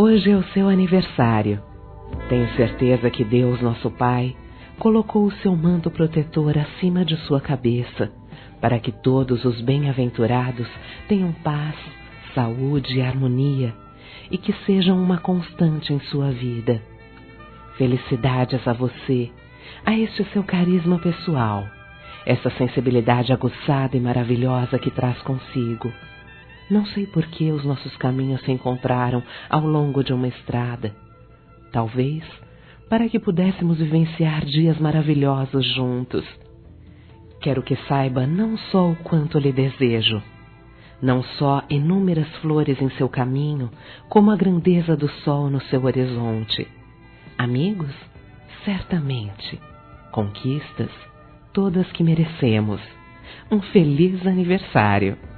Hoje é o seu aniversário. Tenho certeza que Deus, nosso Pai, colocou o seu manto protetor acima de sua cabeça, para que todos os bem-aventurados tenham paz, saúde e harmonia, e que sejam uma constante em sua vida. Felicidades a você, a este seu carisma pessoal, essa sensibilidade aguçada e maravilhosa que traz consigo. Não sei por que os nossos caminhos se encontraram ao longo de uma estrada. Talvez para que pudéssemos vivenciar dias maravilhosos juntos. Quero que saiba não só o quanto lhe desejo, não só inúmeras flores em seu caminho, como a grandeza do sol no seu horizonte. Amigos? Certamente. Conquistas? Todas que merecemos. Um feliz aniversário!